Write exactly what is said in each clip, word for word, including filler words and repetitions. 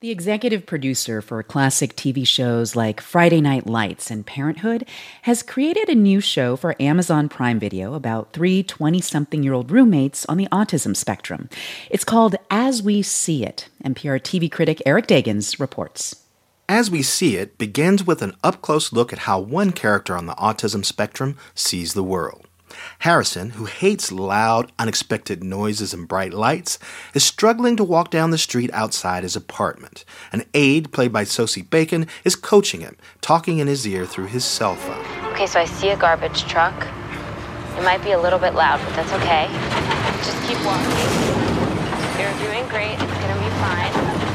The executive producer for classic T V shows like Friday Night Lights and Parenthood has created a new show for Amazon Prime Video about three twenty-something-year-old roommates on the autism spectrum. It's called As We See It. N P R T V critic Eric Deggans reports. As We See It begins with an up-close look at how one character on the autism spectrum sees the world. Harrison, who hates loud, unexpected noises and bright lights, is struggling to walk down the street outside his apartment. An aide, played by Sosie Bacon, is coaching him, talking in his ear through his cell phone. Okay, so I see a garbage truck. It might be a little bit loud, but that's okay. Just keep walking. You're doing great. It's gonna be fine.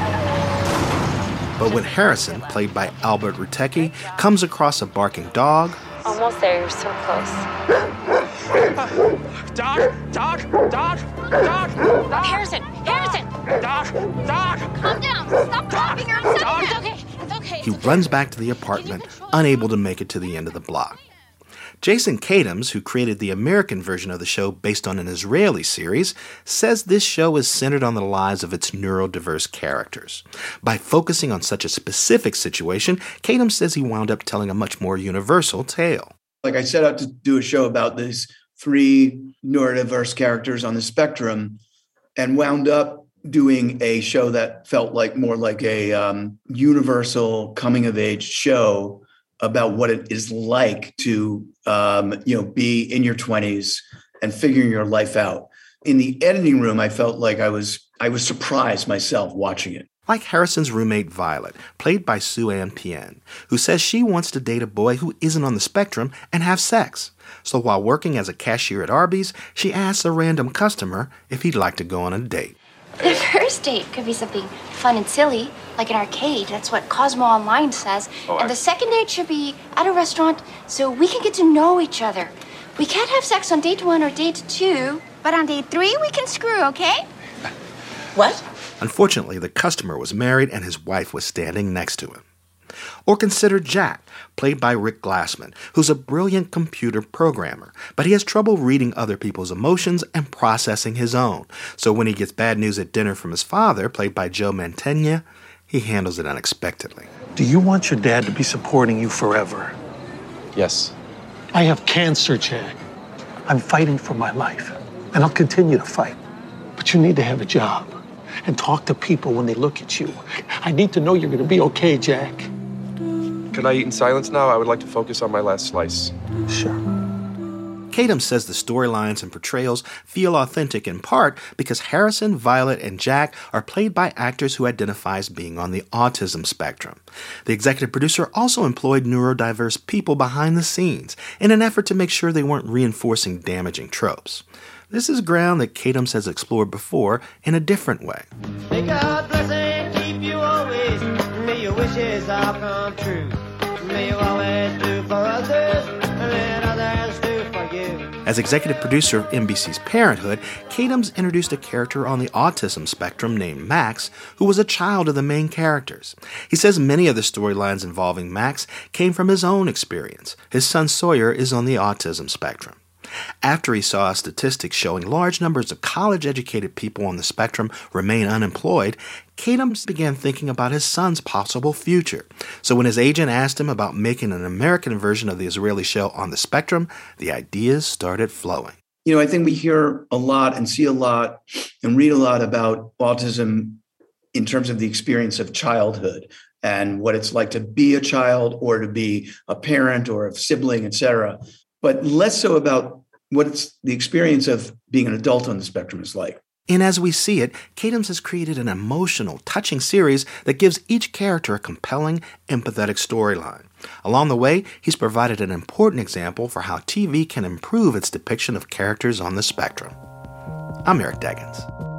But when Harrison, played by Albert Rutecki, comes across a barking dog... Almost there, you're so close. Doc, Doc, Doc, Doc, Doc. Harrison, Harrison! Doc, Doc. Calm down, stop coughing or I'm Doc. It's okay, it's okay. He runs back to the apartment, unable to make it to the end of the block. Jason Katims, who created the American version of the show based on an Israeli series, says this show is centered on the lives of its neurodiverse characters. By focusing on such a specific situation, Katims says he wound up telling a much more universal tale. Like I set out to do a show about these three neurodiverse characters on the spectrum and wound up doing a show that felt like more like a um, universal coming-of-age show about what it is like to, um, you know, be in your twenties and figuring your life out. In the editing room, I felt like I was I was surprised myself watching it. Like Harrison's roommate Violet, played by Sue Ann Pien, who says she wants to date a boy who isn't on the spectrum and have sex. So while working as a cashier at Arby's, she asks a random customer if he'd like to go on a date. The first date could be something fun and silly, like an arcade. That's what Cosmo Online says. Oh, and I... the second date should be at a restaurant so we can get to know each other. We can't have sex on date one or date two, but on date three we can screw, okay? What? Unfortunately, the customer was married and his wife was standing next to him. Or consider Jack, played by Rick Glassman, who's a brilliant computer programmer, but he has trouble reading other people's emotions and processing his own. So when he gets bad news at dinner from his father, played by Joe Mantegna, he handles it unexpectedly. Do you want your dad to be supporting you forever? Yes. I have cancer, Jack. I'm fighting for my life, and I'll continue to fight. But you need to have a job and talk to people when they look at you. I need to know you're going to be okay, Jack. Can I eat in silence now? I would like to focus on my last slice. Sure. Katims says the storylines and portrayals feel authentic in part because Harrison, Violet, and Jack are played by actors who identify as being on the autism spectrum. The executive producer also employed neurodiverse people behind the scenes in an effort to make sure they weren't reinforcing damaging tropes. This is ground that Katims has explored before in a different way. May God bless and keep you always. May your wishes all come true. May you always do for others and let others do for you. As executive producer of N B C's Parenthood, Katims introduced a character on the autism spectrum named Max, who was a child of the main characters. He says many of the storylines involving Max came from his own experience. His son Sawyer is on the autism spectrum. After he saw statistics showing large numbers of college-educated people on the spectrum remain unemployed, Katims began thinking about his son's possible future. So when his agent asked him about making an American version of the Israeli show On the Spectrum, the ideas started flowing. You know, I think we hear a lot and see a lot and read a lot about autism in terms of the experience of childhood and what it's like to be a child or to be a parent or a sibling, et cetera, but less so about what it's the experience of being an adult on the spectrum is like. And as we see it, Katims has created an emotional, touching series that gives each character a compelling, empathetic storyline. Along the way, he's provided an important example for how T V can improve its depiction of characters on the spectrum. I'm Eric Deggans.